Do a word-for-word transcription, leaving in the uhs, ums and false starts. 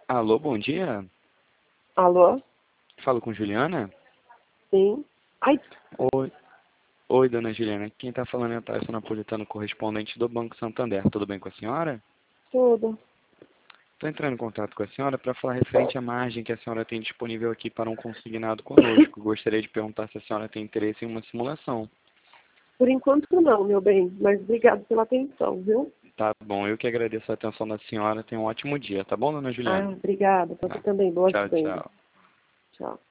Alô, bom dia. Alô? Falo com Juliana? Sim. Ai, Oi, oi, dona Juliana. Quem está falando é o Tyson Napolitano, correspondente do Banco Santander. Tudo bem com a senhora? tudo. Estou entrando em contato com a senhora para falar referente à margem que a senhora tem disponível aqui para um consignado conosco. Gostaria de perguntar se a senhora tem interesse em uma simulação. Por enquanto não, meu bem, mas obrigado pela atenção, viu? Tá bom, eu que agradeço a atenção da senhora. Tenha um ótimo dia, tá bom, dona Ah, Juliana? obrigada. Você Tá. também. Boas Tchau, vendas. tchau. Tchau.